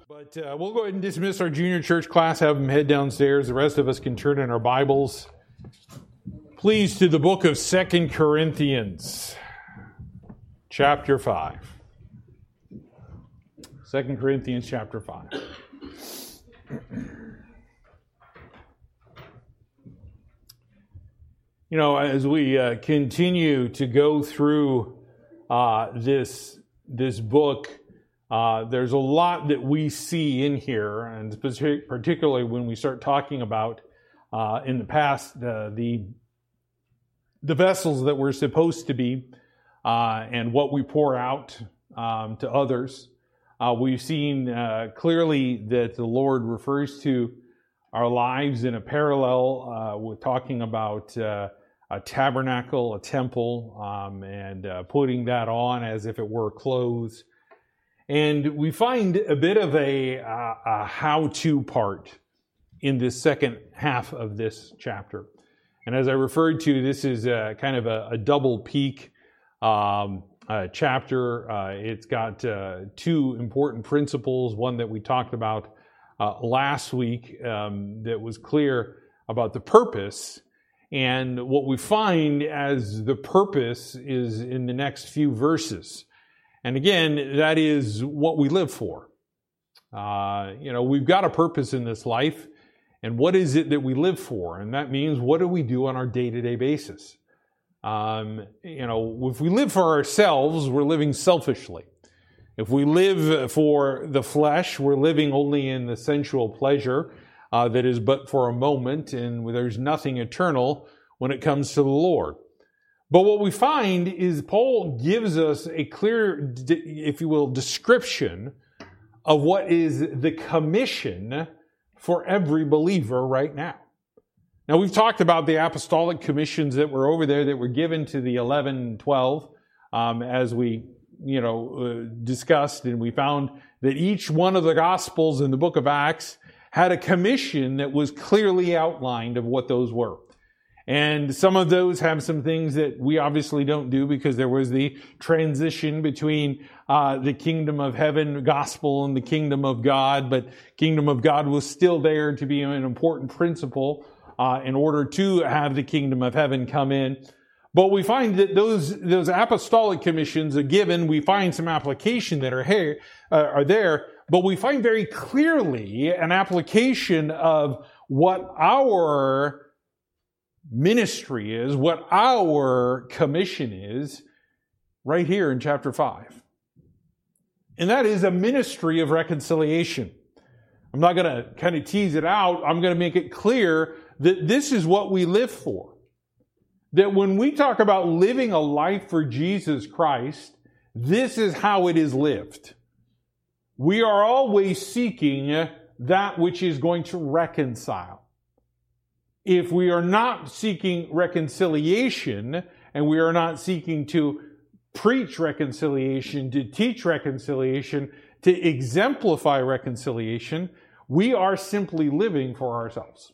But we'll go ahead and dismiss our junior church class, have them head downstairs. The rest of us can turn in our Bibles. Please, to the book of 2 Corinthians, chapter 5. 2 Corinthians, chapter 5. You know, as we continue to go through this book, there's a lot that we see in here, and particularly when we start talking about in the past the vessels that we're supposed to be and what we pour out to others. We've seen clearly that the Lord refers to our lives in a parallel with talking about a tabernacle, a temple, and putting that on as if it were clothes. And we find a bit of a how-to part in this second half of this chapter. And as I referred to, this is kind of a double peak chapter. It's got two important principles, one that we talked about last week that was clear about the purpose. And what we find as the purpose is in the next few verses. And again, that is what we live for. We've got a purpose in this life. And what is it that we live for? And that means, what do we do on our day-to-day basis? If we live for ourselves, we're living selfishly. If we live for the flesh, we're living only in the sensual pleasure that is but for a moment, and there's nothing eternal when it comes to the Lord. But what we find is Paul gives us a clear, if you will, description of what is the commission for every believer right now. Now, we've talked about the apostolic commissions that were over there that were given to the 11 and 12 as we, discussed, and we found that each one of the Gospels in the book of Acts had a commission that was clearly outlined of what those were. And some of those have some things that we obviously don't do because there was the transition between the kingdom of heaven gospel and the kingdom of God. But kingdom of God was still there to be an important principle in order to have the kingdom of heaven come in. But we find that those apostolic commissions are given. We find some application that are there. But we find very clearly an application of what our ministry is, what our commission is, right here in chapter 5. And that is a ministry of reconciliation. I'm not going to kind of tease it out. I'm going to make it clear that this is what we live for. That when we talk about living a life for Jesus Christ, this is how it is lived. We are always seeking that which is going to reconcile. If we are not seeking reconciliation, and we are not seeking to preach reconciliation, to teach reconciliation, to exemplify reconciliation, we are simply living for ourselves.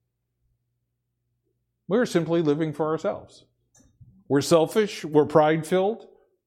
We're simply living for ourselves. We're selfish, we're pride-filled.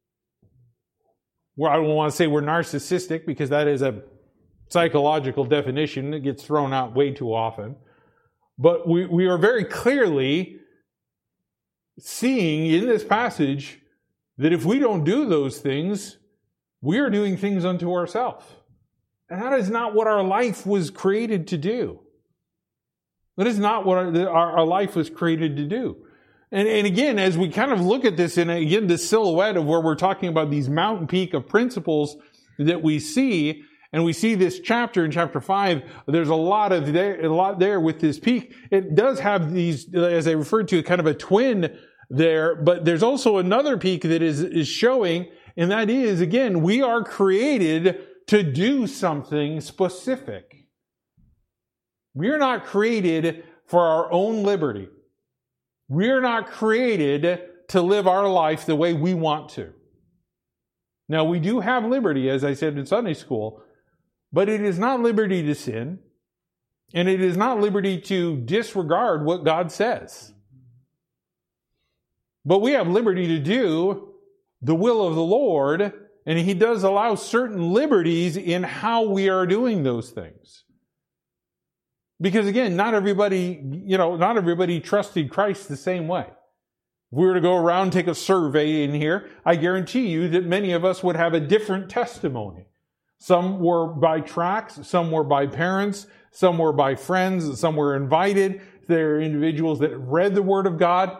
I don't want to say we're narcissistic because that is a psychological definition that gets thrown out way too often. But we are very clearly seeing in this passage that if we don't do those things, we are doing things unto ourselves. And that is not what our life was created to do. That is not what our life was created to do. And again, as we kind of look at this, and again, this silhouette of where we're talking about these mountain peak of principles that we see, and we see this chapter in chapter 5, there's a lot there with this peak. It does have these, as I referred to, kind of a twin there, but there's also another peak that is showing, and that is, again, we are created to do something specific. We are not created for our own liberty. We are not created to live our life the way we want to. Now, we do have liberty, as I said in Sunday school, but it is not liberty to sin, and it is not liberty to disregard what God says. But we have liberty to do the will of the Lord And He does allow certain liberties in how we are doing those things. Because again, not everybody trusted Christ the same way. If we were to go around and take a survey in here, I guarantee you that many of us would have a different testimony. Some were by tracts, some were by parents, some were by friends, some were invited. There are individuals that read the Word of God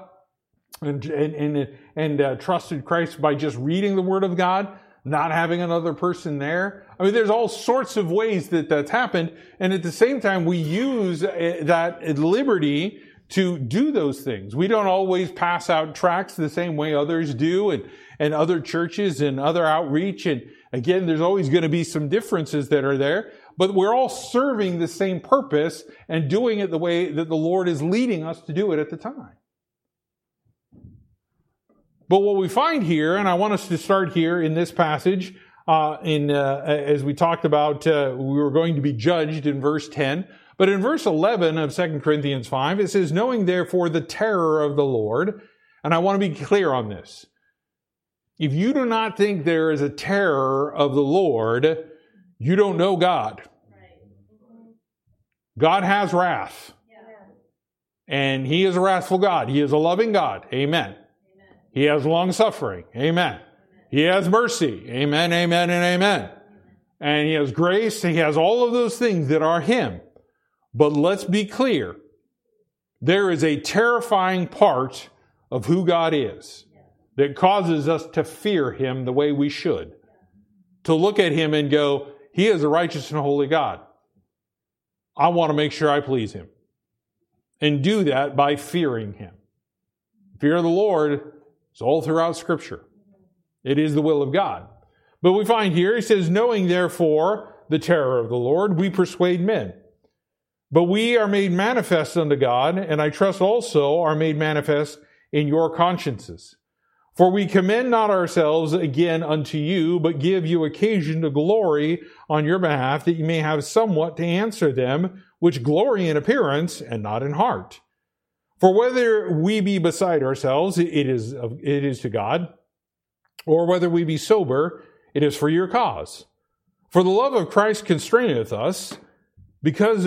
and trusted Christ by just reading the Word of God, not having another person there. I mean, there's all sorts of ways that that's happened. And at the same time, we use that liberty to do those things. We don't always pass out tracts the same way others do, and other churches and other outreach. And again, there's always going to be some differences that are there, but we're all serving the same purpose and doing it the way that the Lord is leading us to do it at the time. But what we find here, and I want us to start here in this passage, as we talked about, we were going to be judged in verse 10. But in verse 11 of 2 Corinthians 5, it says, knowing therefore the terror of the Lord. And I want to be clear on this. If you do not think there is a terror of the Lord, you don't know God. God has wrath. And He is a wrathful God. He is a loving God. Amen. He has long suffering. Amen. He has mercy. Amen, amen, and amen. And He has grace. He has all of those things that are Him. But let's be clear. There is a terrifying part of who God is that causes us to fear Him the way we should. To look at Him and go, He is a righteous and holy God. I want to make sure I please Him. And do that by fearing Him. Fear of the Lord is all throughout Scripture. It is the will of God. But we find here, He says, knowing therefore the terror of the Lord, we persuade men. But we are made manifest unto God, and I trust also are made manifest in your consciences. For we commend not ourselves again unto you, but give you occasion to glory on your behalf, that you may have somewhat to answer them, which glory in appearance and not in heart. For whether we be beside ourselves, it is to God, or whether we be sober, it is for your cause. For the love of Christ constraineth us, because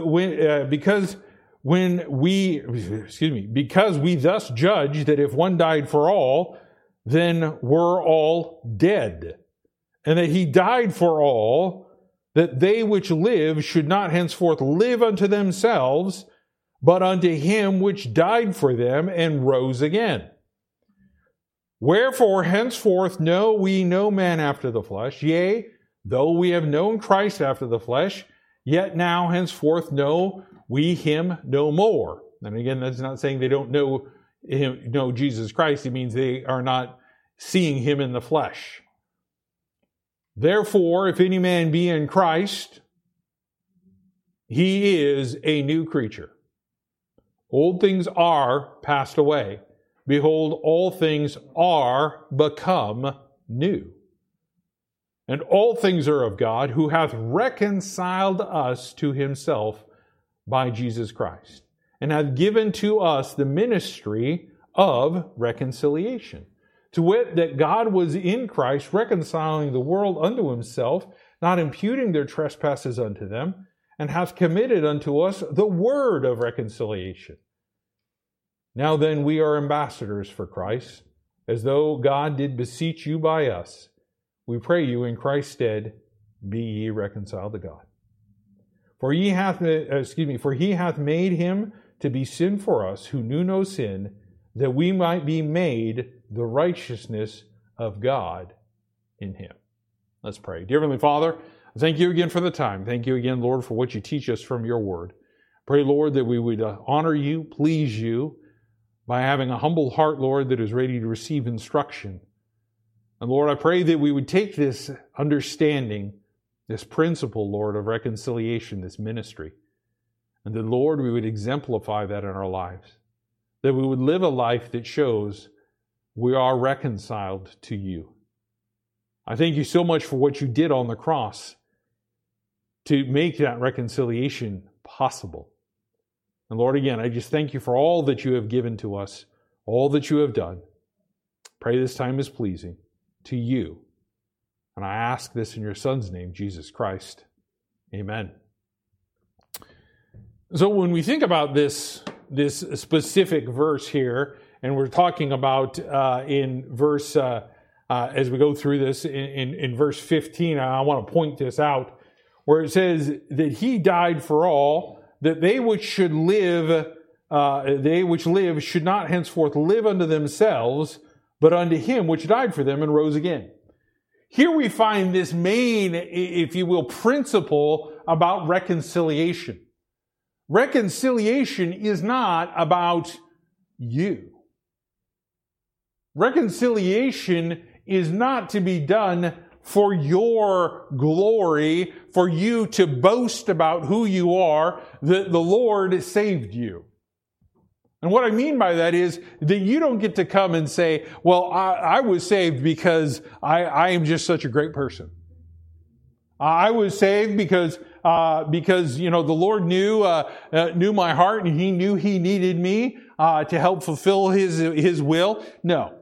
we thus judge that if one died for all, then we're all dead. And that He died for all, that they which live should not henceforth live unto themselves, but unto Him which died for them and rose again. Wherefore henceforth know we no man after the flesh, yea, though we have known Christ after the flesh, yet now henceforth know we Him no more. And again, that's not saying they don't know Jesus Christ. It means they are not seeing Him in the flesh. Therefore, if any man be in Christ, he is a new creature. Old things are passed away. Behold, all things are become new. And all things are of God, who hath reconciled us to Himself by Jesus Christ, and hath given to us the ministry of reconciliation. To wit, that God was in Christ reconciling the world unto Himself, not imputing their trespasses unto them, and hath committed unto us the word of reconciliation. Now then, we are ambassadors for Christ, as though God did beseech you by us. We pray you in Christ's stead, be ye reconciled to God. For He hath made Him to be sin for us, who knew no sin, that we might be made the righteousness of God in Him. Let's pray. Dear Heavenly Father, thank you again for the time. Thank you again, Lord, for what you teach us from your word. Pray, Lord, that we would honor you, please you, by having a humble heart, Lord, that is ready to receive instruction. And Lord, I pray that we would take this understanding, this principle, Lord, of reconciliation, this ministry, and that, Lord, we would exemplify that in our lives. That we would live a life that shows we are reconciled to you. I thank you so much for what you did on the cross to make that reconciliation possible. And Lord, again, I just thank you for all that you have given to us, all that you have done. Pray this time is pleasing to you. And I ask this in your Son's name, Jesus Christ. Amen. So when we think about this specific verse here, and we're talking about in verse, as we go through this, in verse 15, I want to point this out, where it says that he died for all, that they which live should not henceforth live unto themselves, but unto him which died for them and rose again. Here we find this main, if you will, principle about reconciliation. Reconciliation is not about you. Reconciliation is not to be done for your glory, for you to boast about who you are, that the Lord saved you. And what I mean by that is that you don't get to come and say, well, I was saved because I am just such a great person. I was saved because the Lord knew my heart, and He knew He needed me to help fulfill His will. No.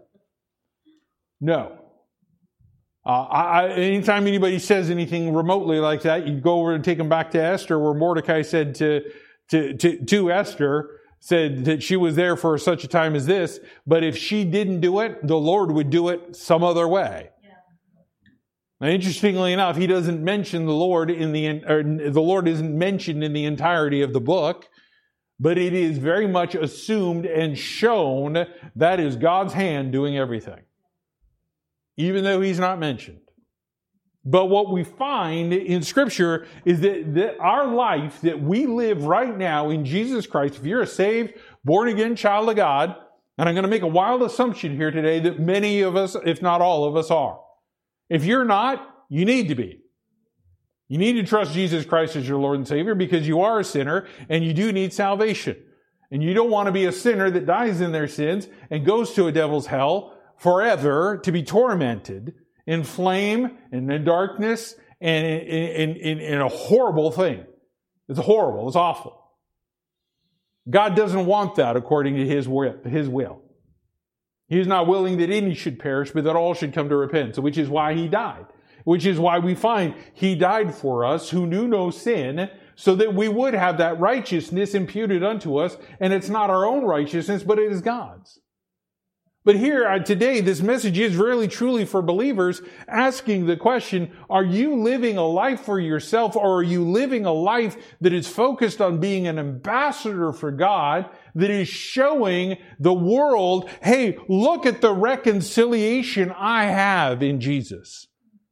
Anytime anybody says anything remotely like that, you go over and take them back to Esther, where Mordecai said to Esther, said that she was there for such a time as this, but if she didn't do it, the Lord would do it some other way. Now, interestingly enough, He doesn't mention the Lord the Lord isn't mentioned in the entirety of the book, but it is very much assumed and shown that is God's hand doing everything, even though He's not mentioned. But what we find in Scripture is that our life that we live right now in Jesus Christ, if you're a saved, born-again child of God, and I'm going to make a wild assumption here today that many of us, if not all of us, are. If you're not, you need to be. You need to trust Jesus Christ as your Lord and Savior because you are a sinner and you do need salvation. And you don't want to be a sinner that dies in their sins and goes to a devil's hell forever to be tormented in flame and in darkness and in a horrible thing. It's horrible. It's awful. God doesn't want that according to His will. He is not willing that any should perish, but that all should come to repentance, which is why He died. Which is why we find He died for us who knew no sin, so that we would have that righteousness imputed unto us, and it's not our own righteousness, but it is God's. But here today, this message is really truly for believers asking the question, are you living a life for yourself, or are you living a life that is focused on being an ambassador for God, that is showing the world, hey, look at the reconciliation I have in Jesus?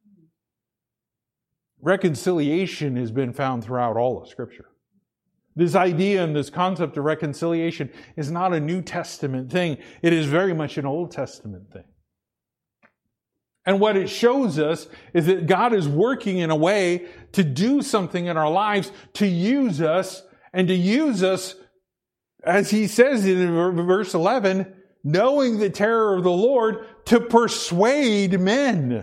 Reconciliation has been found throughout all of Scripture. This idea and this concept of reconciliation is not a New Testament thing. It is very much an Old Testament thing. And what it shows us is that God is working in a way to do something in our lives, to use us, and to use us, as He says in verse 11, knowing the terror of the Lord, to persuade men.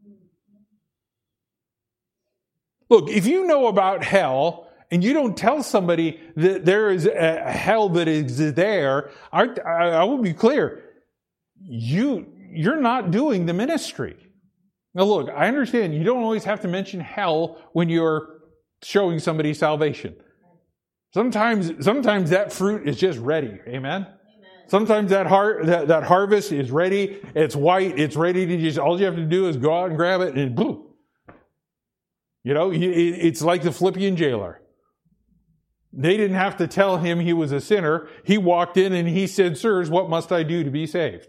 Look, if you know about hell, and you don't tell somebody that there is a hell that is there, I will be clear, you're not doing the ministry. Now look, I understand you don't always have to mention hell when you're showing somebody salvation. Sometimes that fruit is just ready. Amen? Sometimes that harvest is ready, it's white, it's ready to just, all you have to do is go out and grab it and boom. You know, it's like the Philippian jailer. They didn't have to tell him he was a sinner. He walked in and he said, sirs, what must I do to be saved?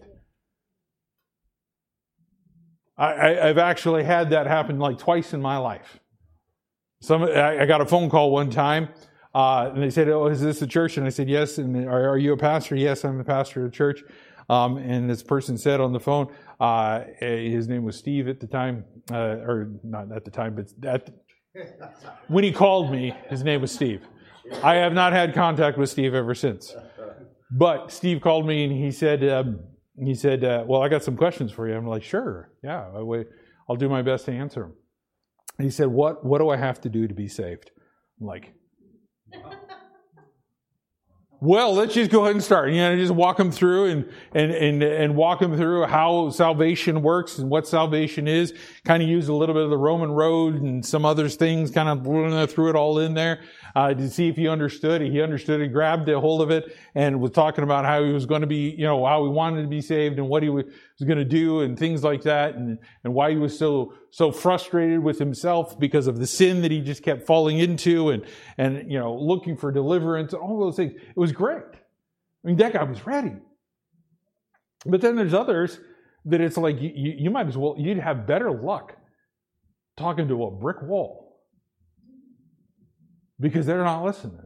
I've actually had that happen like twice in my life. I got a phone call one time, and they said, oh, is this the church? And I said, yes. And are you a pastor? Yes, I'm the pastor of the church. And this person said on the phone, his name was Steve at the time, or not at the time, but when he called me, his name was Steve. I have not had contact with Steve ever since. But Steve called me and he said, well, I got some questions for you. I'm like, sure. Yeah, I'll do my best to answer them. And he said, what do I have to do to be saved? I'm like, Well, let's just go ahead and start. Just walk them through and walk them through how salvation works and what salvation is. Kind of use a little bit of the Roman road and some other things, kind of threw it all in there to see if he understood. He understood it, grabbed a hold of it, and was talking about how he was going to be, how he wanted to be saved and what he was going to do and things like that, and why he was so frustrated with himself because of the sin that he just kept falling into and looking for deliverance, all those things. It was great. I mean, that guy was ready. But then there's others that it's like you might as well, you'd have better luck talking to a brick wall because they're not listening.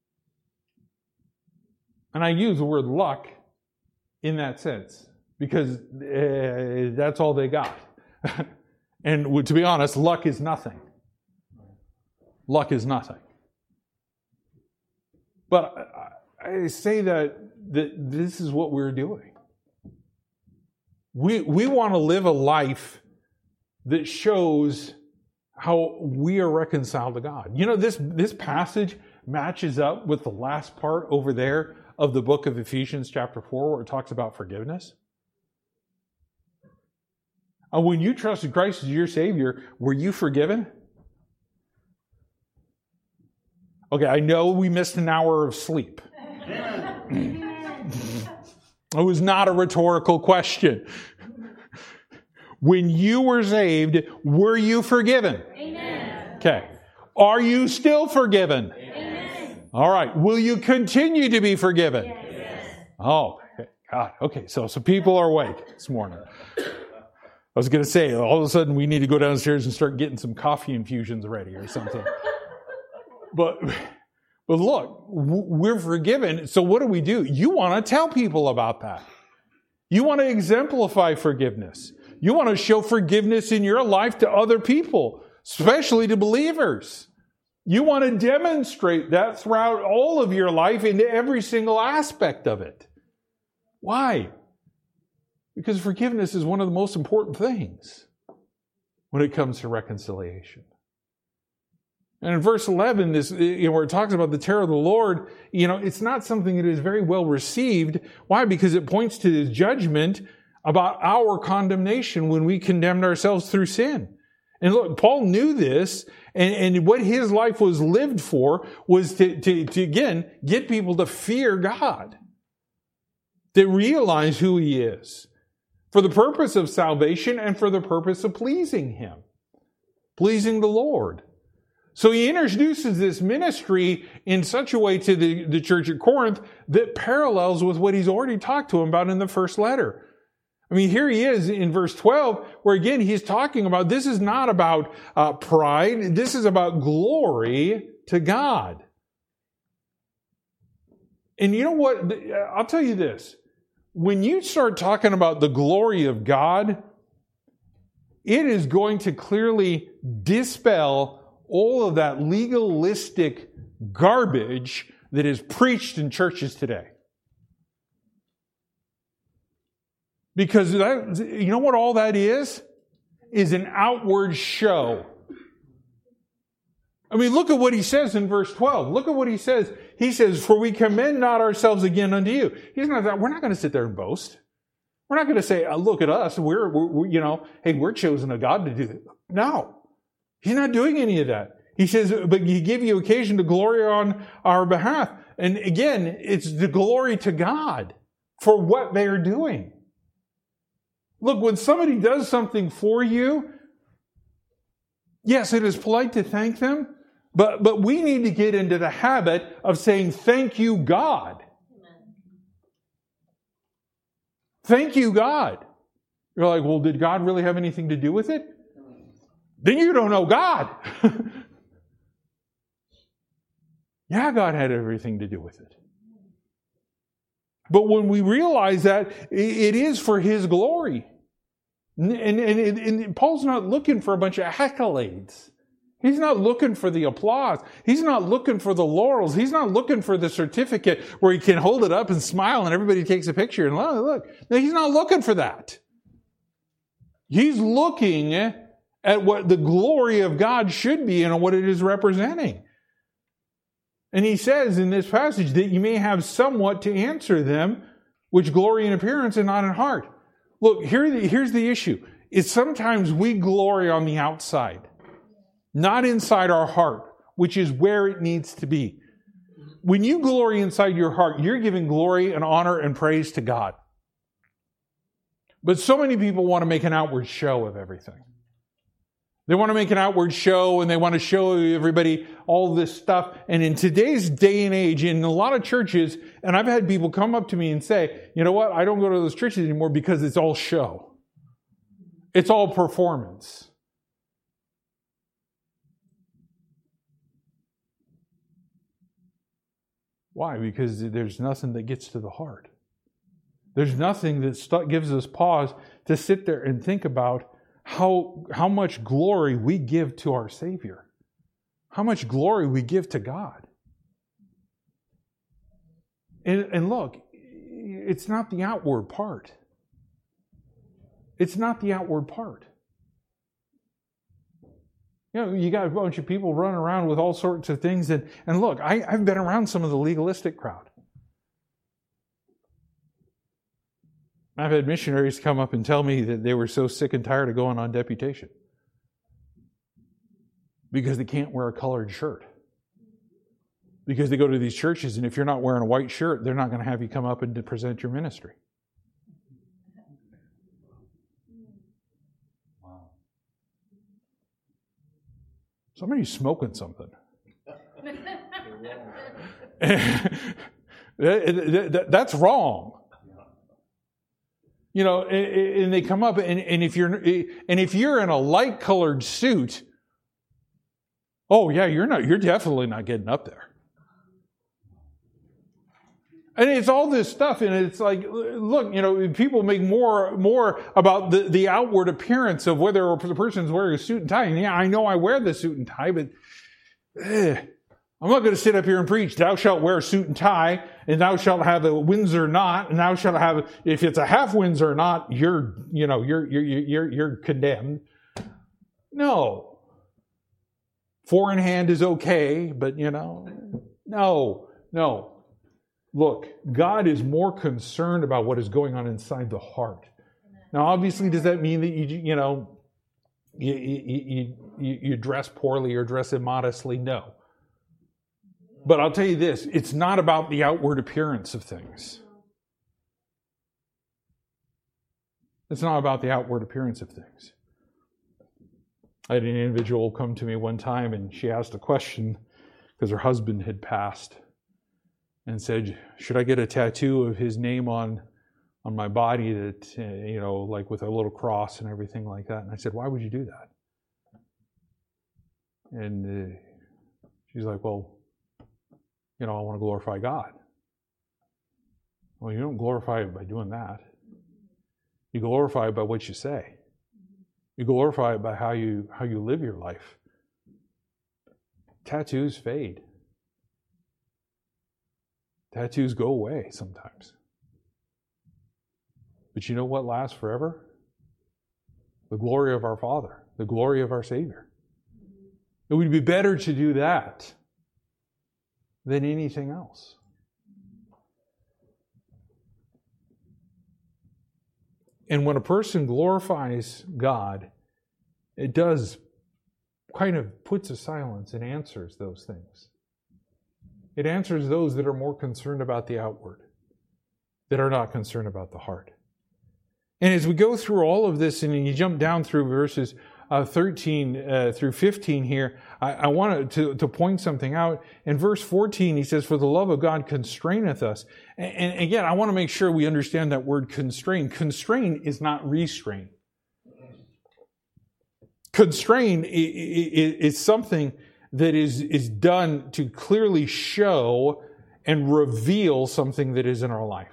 And I use the word luck in that sense because that's all they got. And to be honest, luck is nothing. Luck is nothing. But I say that this is what we're doing. We want to live a life that shows how we are reconciled to God. This passage matches up with the last part over there of the book of Ephesians chapter 4 where it talks about forgiveness. When you trusted Christ as your Savior, were you forgiven? Okay, I know we missed an hour of sleep. It was not a rhetorical question. When you were saved, were you forgiven? Amen. Okay. Are you still forgiven? Amen. All right. Will you continue to be forgiven? Yes. Oh, God. Okay, so people are awake this morning. I was going to say, all of a sudden we need to go downstairs and start getting some coffee infusions ready or something. But look, we're forgiven. So what do? You want to tell people about that. You want to exemplify forgiveness. You want to show forgiveness in your life to other people, especially to believers. You want to demonstrate that throughout all of your life into every single aspect of it. Why? Because forgiveness is one of the most important things when it comes to reconciliation. And in verse 11, where it talks about the terror of the Lord, it's not something that is very well received. Why? Because it points to His judgment about our condemnation when we condemned ourselves through sin. And look, Paul knew this, and what his life was lived for was to again, get people to fear God, to realize who He is, for the purpose of salvation and for the purpose of pleasing Him, pleasing the Lord. So he introduces this ministry in such a way to the church at Corinth that parallels with what he's already talked to them about in the first letter. I mean, here he is in verse 12, where again, he's talking about, this is not about pride. This is about glory to God. And you know what? I'll tell you this. When you start talking about the glory of God, it is going to clearly dispel all of that legalistic garbage that is preached in churches today. Because you know what all that is? Is an outward show. I mean, look at what he says in verse 12. Look at what he says. He says, "For we commend not ourselves again unto you." We're not going to sit there and boast. We're not going to say, "Look at us. Hey, we're chosen of God to do it." No. He's not doing any of that. He says, "But He give you occasion to glory on our behalf." And again, it's the glory to God for what they are doing. Look, when somebody does something for you, yes, it is polite to thank them, but we need to get into the habit of saying, "Thank you, God." Amen. Thank you, God. You're like, well, did God really have anything to do with it? Then you don't know God. Yeah, God had everything to do with it. But when we realize that, it is for His glory. And Paul's not looking for a bunch of accolades. He's not looking for the applause. He's not looking for the laurels. He's not looking for the certificate where he can hold it up and smile and everybody takes a picture and look. No, he's not looking for that. He's looking at what the glory of God should be and what it is representing. And he says in this passage that you may have somewhat to answer them, which glory in appearance and not in heart. Look, here's the issue. Is sometimes we glory on the outside, not inside our heart, which is where it needs to be. When you glory inside your heart, you're giving glory and honor and praise to God. But so many people want to make an outward show of everything. They want to make an outward show and they want to show everybody all this stuff. And in today's day and age, in a lot of churches, and I've had people come up to me and say, you know what, I don't go to those churches anymore because it's all show. It's all performance. Why? Because there's nothing that gets to the heart. There's nothing that gives us pause to sit there and think about how much glory we give to our Savior. How much glory we give to God. And look, it's not the outward part. It's not the outward part. You know, you got a bunch of people running around with all sorts of things. And look, I've been around some of the legalistic crowd. I've had missionaries come up and tell me that they were so sick and tired of going on deputation because they can't wear a colored shirt. Because they go to these churches, and if you're not wearing a white shirt, they're not going to have you come up and present your ministry. Wow. Somebody's smoking something. That's wrong. You know, and they come up, and if you're in a light colored suit, oh yeah, you're definitely not getting up there. And it's all this stuff, and it's like, look, you know, people make more about the outward appearance of whether the person's wearing a suit and tie. And yeah, I know I wear the suit and tie, but I'm not going to sit up here and preach, thou shalt wear a suit and tie, and thou shalt have a Windsor knot, and thou shalt have, if it's a half Windsor knot, you're condemned. No. Four in hand is okay, but no. Look, God is more concerned about what is going on inside the heart. Now, obviously, does that mean that you dress poorly or dress immodestly? No. But I'll tell you this, it's not about the outward appearance of things. It's not about the outward appearance of things. I had an individual come to me one time and she asked a question because her husband had passed and said, should I get a tattoo of his name on my body that, like with a little cross and everything like that? And I said, why would you do that? And she's like, well, I want to glorify God. Well, you don't glorify it by doing that. You glorify it by what you say. You glorify it by how you live your life. Tattoos fade. Tattoos go away sometimes. But you know what lasts forever? The glory of our Father, the glory of our Savior. It would be better to do that than anything else. And when a person glorifies God, it does kind of puts a silence and answers those things. It answers those that are more concerned about the outward, that are not concerned about the heart. And as we go through all of this, and you jump down through verses 13 through 15 here, I want to point something out. In verse 14, he says, for the love of God constraineth us. And again, I want to make sure we understand that word constrain. Constrain is not restrain. Constrain is something that is done to clearly show and reveal something that is in our life.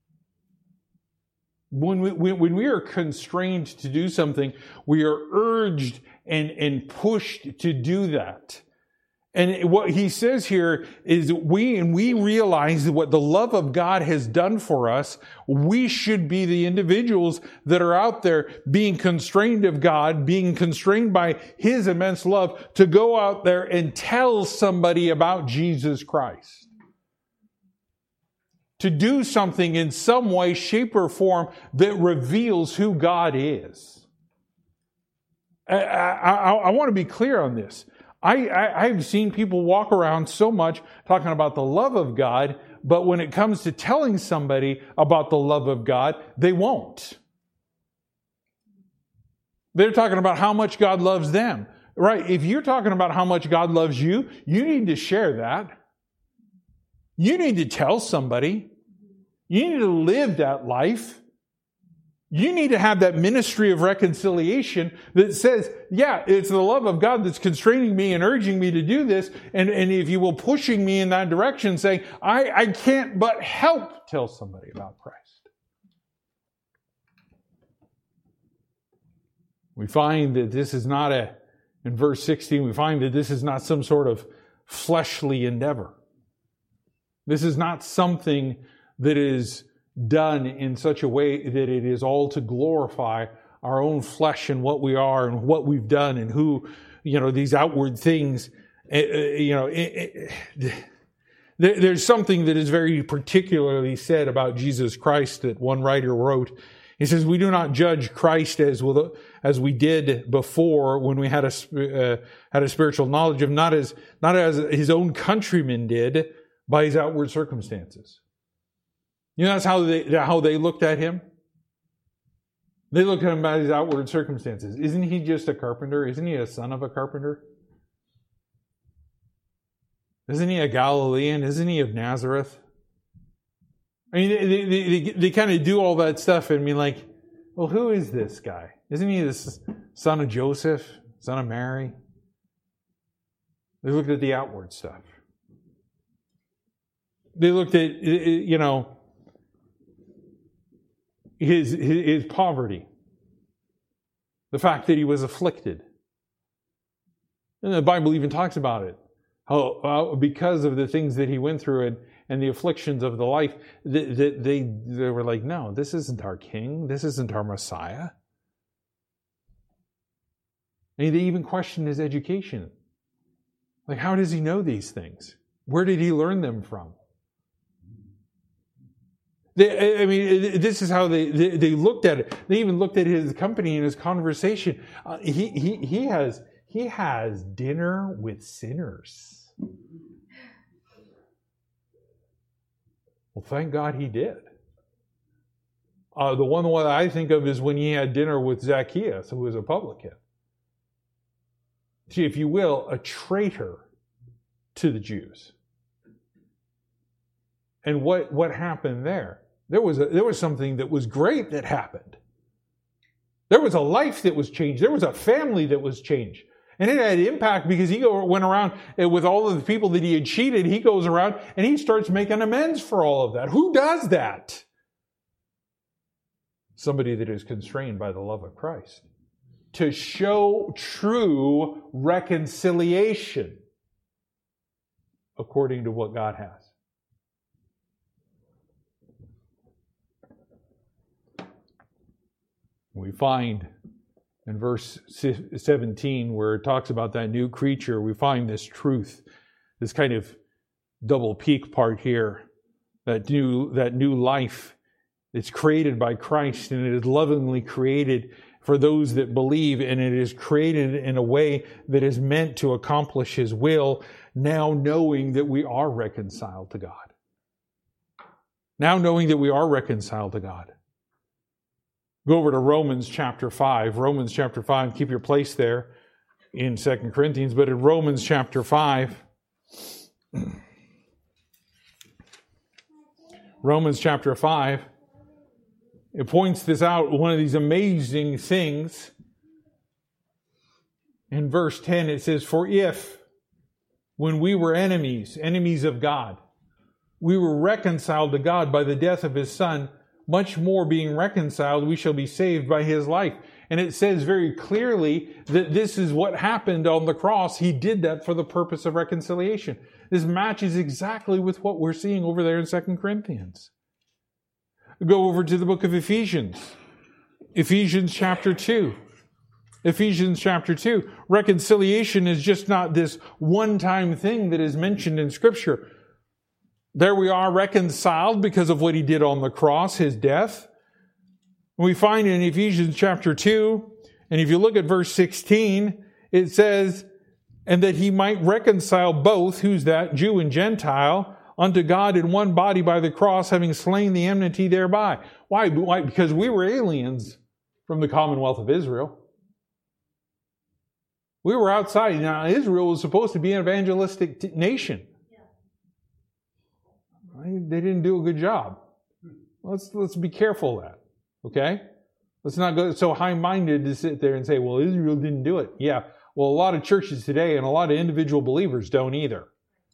When we are constrained to do something, we are urged and pushed to do that. And what he says here is we realize what the love of God has done for us. We should be the individuals that are out there being constrained of God, being constrained by his immense love to go out there and tell somebody about Jesus Christ. To do something in some way, shape, or form that reveals who God is. I want to be clear on this. I've seen people walk around so much talking about the love of God, but when it comes to telling somebody about the love of God, they won't. They're talking about how much God loves them. Right? If you're talking about how much God loves you, you need to share that. You need to tell somebody. You need to live that life. You need to have that ministry of reconciliation that says, yeah, it's the love of God that's constraining me and urging me to do this. And if you will, pushing me in that direction, saying, I can't but help tell somebody about Christ. We find that this is not in verse 16, we find that this is not some sort of fleshly endeavor. This is not something that is done in such a way that it is all to glorify our own flesh and what we are and what we've done and who, these outward things. There's something that is very particularly said about Jesus Christ that one writer wrote. He says, we do not judge Christ as we did before when we had a spiritual knowledge of, not as his own countrymen did by his outward circumstances. That's how they looked at him. They looked at him by his outward circumstances. Isn't he just a carpenter? Isn't he a son of a carpenter? Isn't he a Galilean? Isn't he of Nazareth? I mean, they kind of do all that stuff and be like, well, who is this guy? Isn't he the son of Joseph, son of Mary? They looked at the outward stuff. They looked at, his poverty. The fact that he was afflicted. And the Bible even talks about it. How because of the things that he went through and the afflictions of the life, they were like, no, this isn't our king. This isn't our Messiah. And they even questioned his education. Like, how does he know these things? Where did he learn them from? This is how they looked at it. They even looked at his company and his conversation. He has dinner with sinners. Well, thank God he did. The one I think of is when he had dinner with Zacchaeus, who was a publican. See, if you will, a traitor to the Jews. And what happened there? There was something that was great that happened. There was a life that was changed. There was a family that was changed. And it had impact because he went around with all of the people that he had cheated. He goes around and he starts making amends for all of that. Who does that? Somebody that is constrained by the love of Christ. To show true reconciliation according to what God has. We find in verse 17 where it talks about that new creature, we find this truth, this kind of double peak part here, that new life that's created by Christ, and it is lovingly created for those that believe, and it is created in a way that is meant to accomplish His will, now knowing that we are reconciled to God. Now knowing that we are reconciled to God. Go over to Romans chapter 5. Romans chapter 5, keep your place there in 2 Corinthians, but in Romans chapter 5, Romans chapter 5, it points this out, one of these amazing things. In verse 10 it says, for if, when we were enemies of God, we were reconciled to God by the death of His Son, much more being reconciled, we shall be saved by His life. And it says very clearly that this is what happened on the cross. He did that for the purpose of reconciliation. This matches exactly with what we're seeing over there in 2 Corinthians. Go over to the book of Ephesians. Ephesians chapter 2. Ephesians chapter 2. Reconciliation is just not this one-time thing that is mentioned in Scripture. There we are reconciled because of what He did on the cross, His death. We find in Ephesians chapter 2, and if you look at verse 16, it says, and that He might reconcile both, who's that, Jew and Gentile, unto God in one body by the cross, having slain the enmity thereby. Why? Because we were aliens from the commonwealth of Israel. We were outside. Now, Israel was supposed to be an evangelistic nation. They didn't do a good job. Let's be careful of that. Okay? Let's not go so high-minded to sit there and say, well, Israel didn't do it. Yeah. Well, a lot of churches today and a lot of individual believers don't either.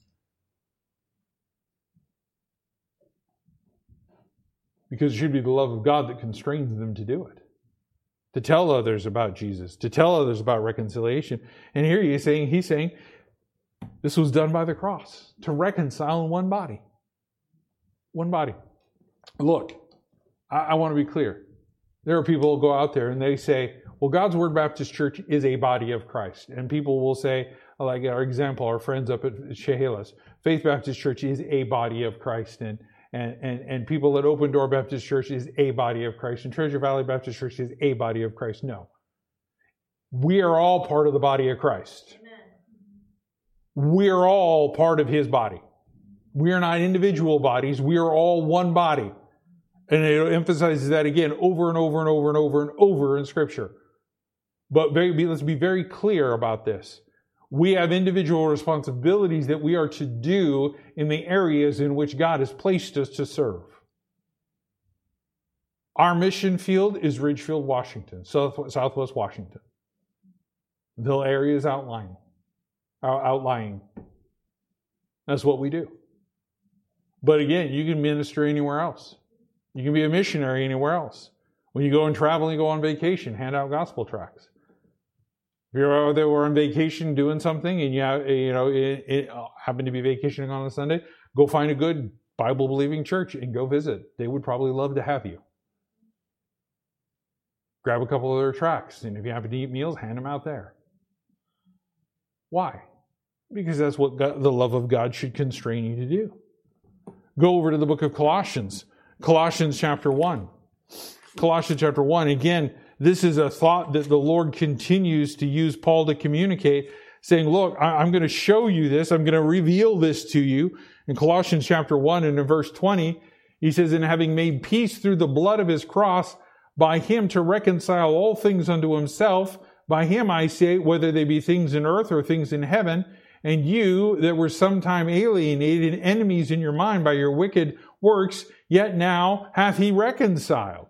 Because it should be the love of God that constrains them to do it. To tell others about Jesus. To tell others about reconciliation. And here he's saying, this was done by the cross. To reconcile in one body. One body. Look, I want to be clear. There are people who go out there and they say, well, God's Word Baptist Church is a body of Christ. And people will say, like our example, our friends up at Chehalis, Faith Baptist Church is a body of Christ. And people at Open Door Baptist Church is a body of Christ. And Treasure Valley Baptist Church is a body of Christ. No. We are all part of the body of Christ. Amen. We are all part of His body. We are not individual bodies. We are all one body. And it emphasizes that again over and over and over and over and over in Scripture. But let's be very clear about this. We have individual responsibilities that we are to do in the areas in which God has placed us to serve. Our mission field is Ridgefield, Washington, Southwest Washington. The area is outlying. That's what we do. But again, you can minister anywhere else. You can be a missionary anywhere else. When you go and travel and go on vacation, hand out gospel tracts. If you're out there on vacation doing something and you happen to be vacationing on a Sunday, go find a good Bible-believing church and go visit. They would probably love to have you. Grab a couple of their tracts, and if you happen to eat meals, hand them out there. Why? Because that's what the love of God should constrain you to do. Go over to the book of Colossians. Colossians chapter 1. Colossians chapter 1. Again, this is a thought that the Lord continues to use Paul to communicate, saying, look, I'm going to show you this. I'm going to reveal this to you. In Colossians chapter 1 and in verse 20, he says, and having made peace through the blood of His cross, by Him to reconcile all things unto Himself. By Him, I say, whether they be things in earth or things in heaven. And you that were sometime alienated, enemies in your mind by your wicked works, yet now hath He reconciled.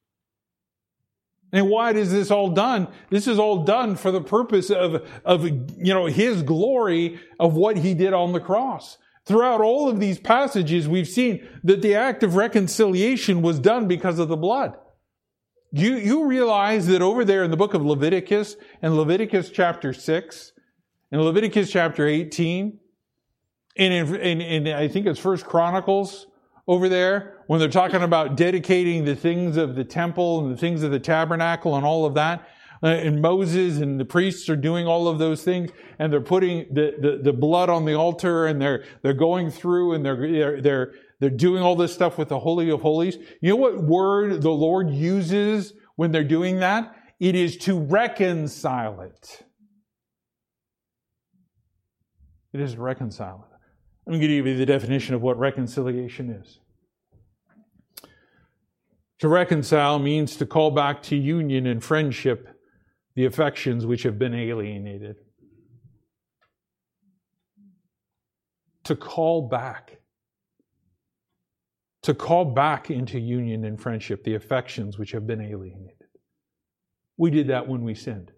And why is this all done? This is all done for the purpose of His glory of what He did on the cross. Throughout all of these passages, we've seen that the act of reconciliation was done because of the blood. You realize that over there in the book of Leviticus, and Leviticus chapter 6, and Leviticus chapter 18, and in I think it's 1 Chronicles over there, when they're talking about dedicating the things of the temple and the things of the tabernacle and all of that, and Moses and the priests are doing all of those things, and they're putting the blood on the altar, and they're going through and they're doing all this stuff with the Holy of Holies. You know what word the Lord uses when they're doing that? It is to reconcile it. It is to reconcile it. I'm going to give you the definition of what reconciliation is. To reconcile means to call back to union and friendship the affections which have been alienated. To call back. To call back into union and friendship the affections which have been alienated. We did that when we sinned.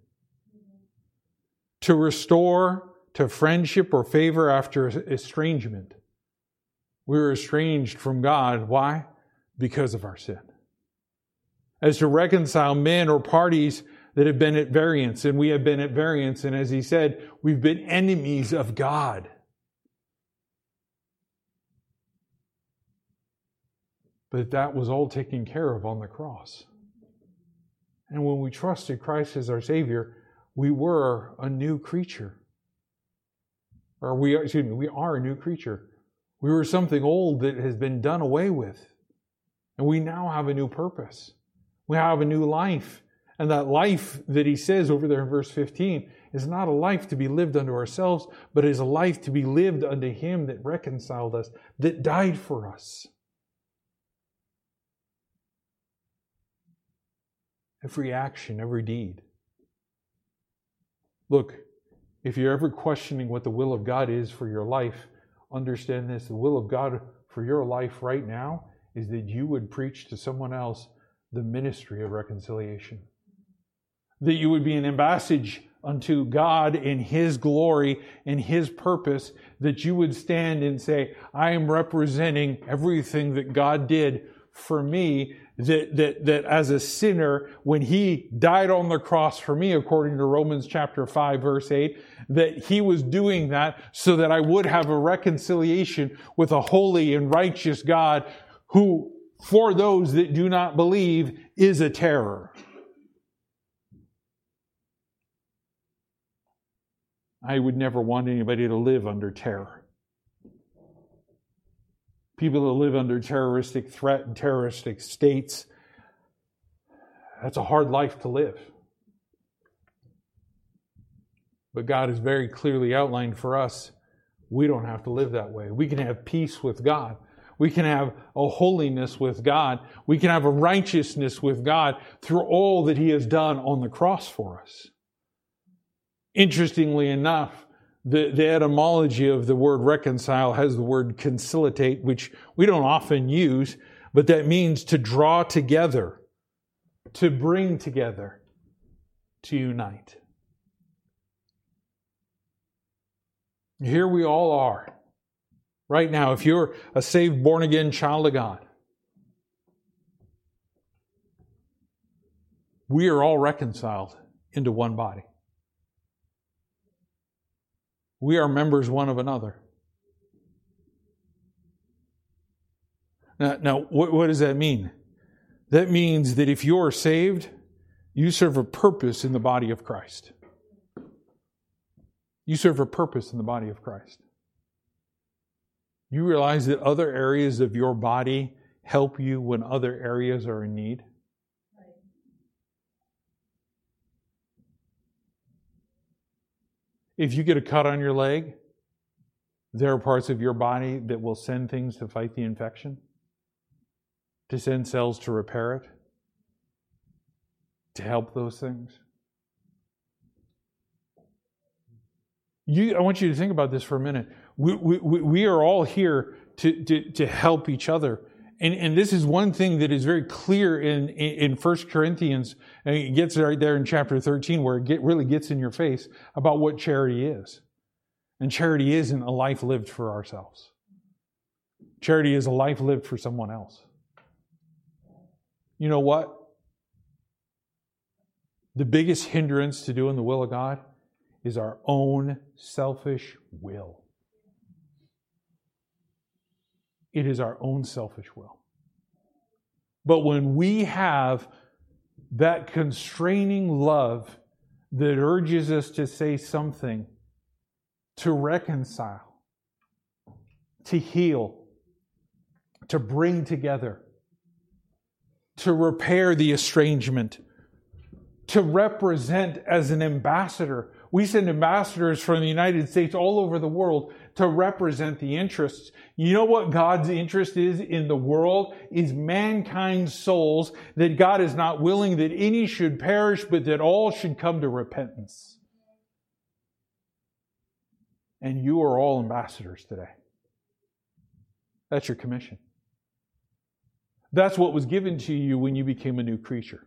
To restore to friendship or favor after estrangement. We were estranged from God. Why? Because of our sin. As to reconcile men or parties that have been at variance, and we have been at variance. And as he said, we've been enemies of God. But that was all taken care of on the cross. And when we trusted Christ as our Savior, we were a new creature. We are a new creature. We were something old that has been done away with. And we now have a new purpose. We have a new life. And that life that he says over there in verse 15 is not a life to be lived unto ourselves, but is a life to be lived unto him that reconciled us, that died for us. Every action, every deed. Look, if you're ever questioning what the will of God is for your life, understand this. The will of God for your life right now is that you would preach to someone else the ministry of reconciliation. That you would be an ambassador unto God in His glory and His purpose, that you would stand and say, I am representing everything that God did for me, that as a sinner, when He died on the cross for me, according to Romans chapter 5, verse 8, that He was doing that so that I would have a reconciliation with a holy and righteous God who, for those that do not believe, is a terror. I would never want anybody to live under terror. People that live under terroristic threat and terroristic states, that's a hard life to live. But God has very clearly outlined for us, we don't have to live that way. We can have peace with God. We can have a holiness with God. We can have a righteousness with God through all that He has done on the cross for us. Interestingly enough, the etymology of the word reconcile has the word conciliate, which we don't often use, but that means to draw together, to bring together, to unite. Here we all are. Right now, if you're a saved, born-again child of God, we are all reconciled into one body. We are members one of another. Now, what does that mean? That means that if you're saved, you serve a purpose in the body of Christ. You serve a purpose in the body of Christ. You realize that other areas of your body help you when other areas are in need? If you get a cut on your leg, there are parts of your body that will send things to fight the infection, to send cells to repair it, to help those things. I want you to think about this for a minute. We are all here to help each other. And this is one thing that is very clear in 1 Corinthians, and it gets right there in chapter 13 where it really gets in your face about what charity is. And charity isn't a life lived for ourselves. Charity is a life lived for someone else. You know what? The biggest hindrance to doing the will of God is our own selfish will. It is our own selfish will. But when we have that constraining love that urges us to say something, to reconcile, to heal, to bring together, to repair the estrangement, to represent as an ambassador. We send ambassadors from the United States all over the world to represent the interests. You know what God's interest is in the world? Is mankind's souls, that God is not willing that any should perish, but that all should come to repentance. And you are all ambassadors today. That's your commission. That's what was given to you when you became a new creature.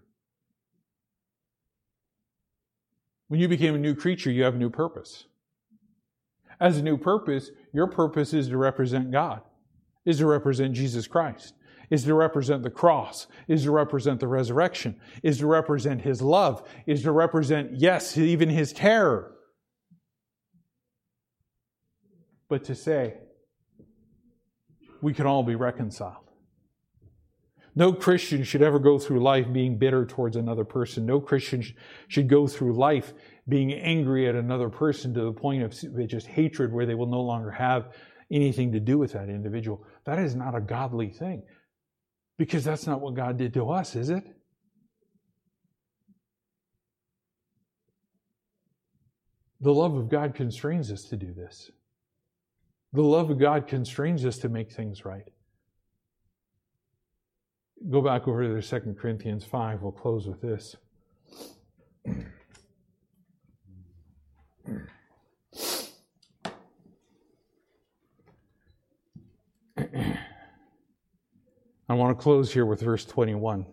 When you became a new creature, you have a new purpose. As a new purpose, your purpose is to represent God, is to represent Jesus Christ. is to represent the cross, is to represent the resurrection, is to represent His love, is to represent, yes, even His terror. But to say, we can all be reconciled. No Christian should ever go through life being bitter towards another person. No Christian should go through life being angry at another person to the point of just hatred where they will no longer have anything to do with that individual. That is not a godly thing. Because that's not what God did to us, is it? The love of God constrains us to do this. The love of God constrains us to make things right. Go back over to 2 Corinthians 5. We'll close with this. I want to close here with verse 21.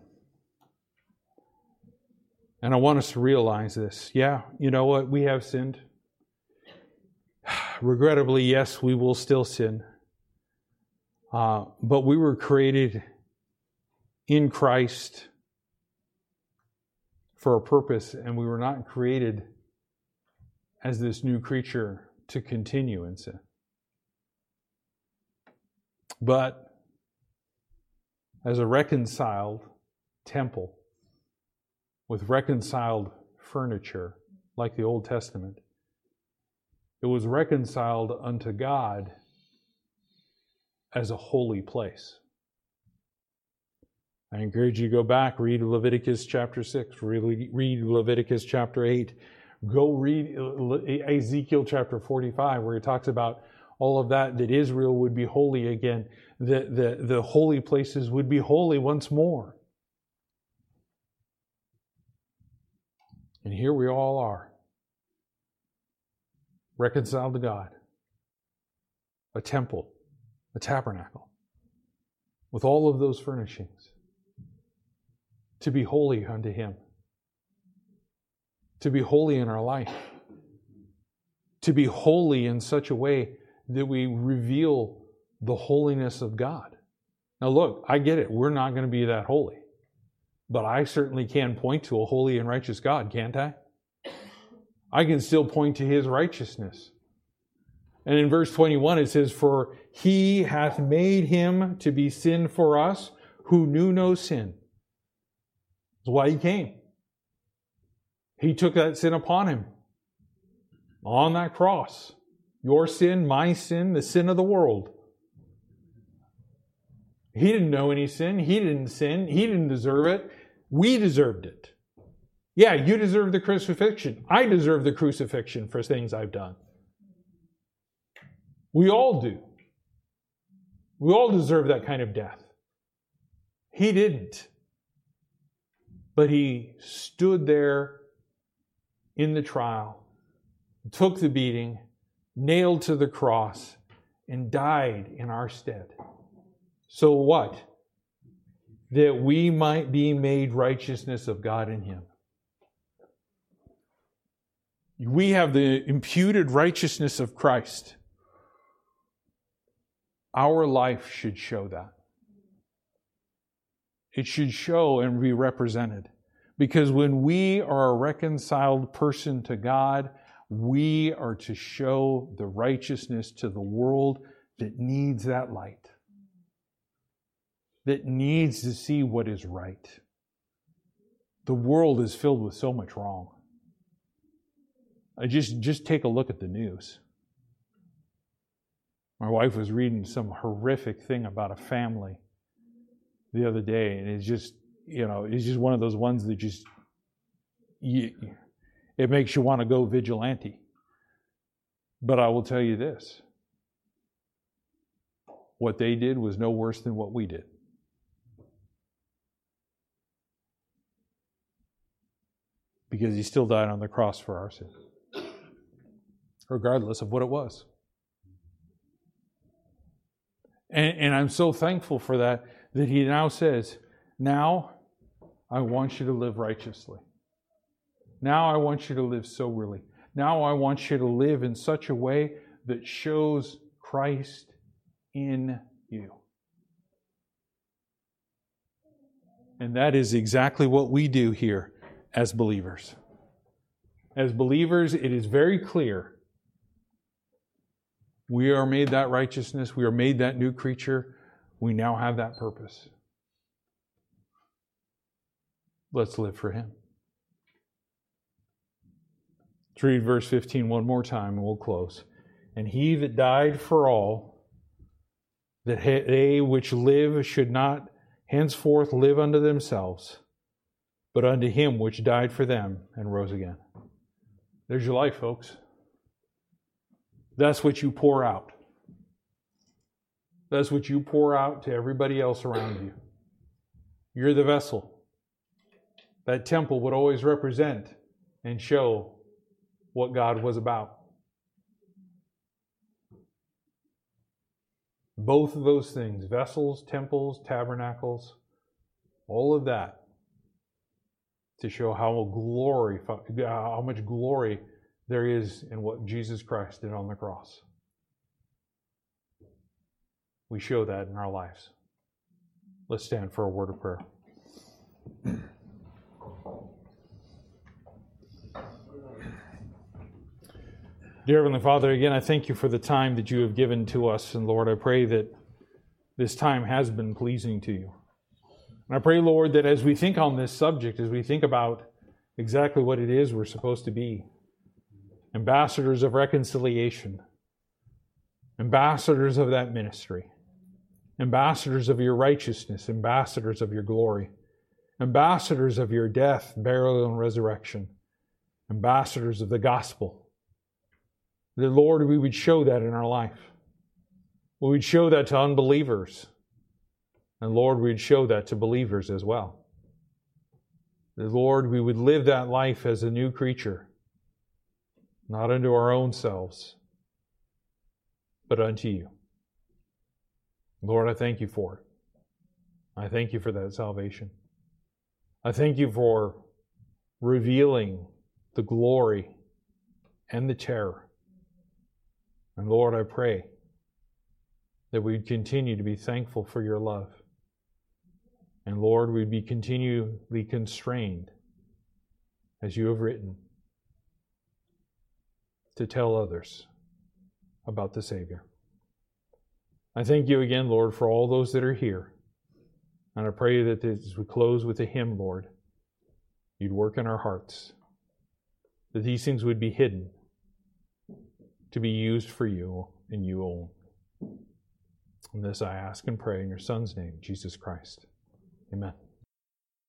And I want us to realize this. Yeah, you know what? We have sinned. Regrettably, yes, we will still sin. But we were created in Christ for a purpose, and we were not created as this new creature to continue in sin. But as a reconciled temple with reconciled furniture, like the Old Testament, it was reconciled unto God as a holy place. I encourage you to go back, read Leviticus chapter 6, read Leviticus chapter 8, go read Ezekiel chapter 45, where he talks about all of that Israel would be holy again, the holy places would be holy once more. And here we all are, reconciled to God, a temple, a tabernacle, with all of those furnishings, to be holy unto Him, to be holy in our life, to be holy in such a way that we reveal the holiness of God. Now look, I get it, we're not going to be that holy, but I certainly can point to a holy and righteous God, can't I? I can still point to His righteousness. And in verse 21 it says, "For He hath made Him to be sin for us, who knew no sin." That's why He came. He took that sin upon Him on that cross. Your sin, my sin, the sin of the world. He didn't know any sin. He didn't sin. He didn't deserve it. We deserved it. Yeah, you deserve the crucifixion. I deserve the crucifixion for things I've done. We all do. We all deserve that kind of death. He didn't. But He stood there in the trial, took the beating, nailed to the cross, and died in our stead. So what? That we might be made righteousness of God in Him. We have the imputed righteousness of Christ. Our life should show that. It should show and be represented. Because when we are a reconciled person to God, we are to show the righteousness to the world that needs that light. That needs to see what is right. The world is filled with so much wrong. Just take a look at the news. My wife was reading some horrific thing about a family the other day, and it's just one of those ones that it makes you want to go vigilante. But I will tell you this. What they did was no worse than what we did. Because He still died on the cross for our sin. Regardless of what it was. And I'm so thankful for that He now says, now I want you to live righteously. Now I want you to live soberly. Now I want you to live in such a way that shows Christ in you. And that is exactly what we do here as believers. As believers, it is very clear we are made that righteousness. We are made that new creature. We now have that purpose. Let's live for Him. Let's read verse 15 one more time and we'll close. And He that died for all, that they which live should not henceforth live unto themselves, but unto Him which died for them and rose again. There's your life, folks. That's what you pour out. That's what you pour out to everybody else around you. You're the vessel. That temple would always represent and show what God was about. Both of those things, vessels, temples, tabernacles, all of that, to show how much glory there is in what Jesus Christ did on the cross. We show that in our lives. Let's stand for a word of prayer. Dear Heavenly Father, again, I thank You for the time that You have given to us. And Lord, I pray that this time has been pleasing to You. And I pray, Lord, that as we think on this subject, as we think about exactly what it is we're supposed to be, ambassadors of reconciliation, ambassadors of that ministry, ambassadors of Your righteousness, ambassadors of Your glory, ambassadors of Your death, burial, and resurrection, ambassadors of the gospel, that, Lord, we would show that in our life. We would show that to unbelievers. And, Lord, we'd show that to believers as well. That, Lord, we would live that life as a new creature, not unto our own selves, but unto You. Lord, I thank You for it. I thank You for that salvation. I thank You for revealing the glory and the terror. And Lord, I pray that we'd continue to be thankful for Your love. And Lord, we'd be continually constrained, as You have written, to tell others about the Savior. I thank You again, Lord, for all those that are here. And I pray that as we close with a hymn, Lord, You'd work in our hearts, that these things would be hidden to be used for You and You alone. And this I ask and pray in Your Son's name, Jesus Christ. Amen.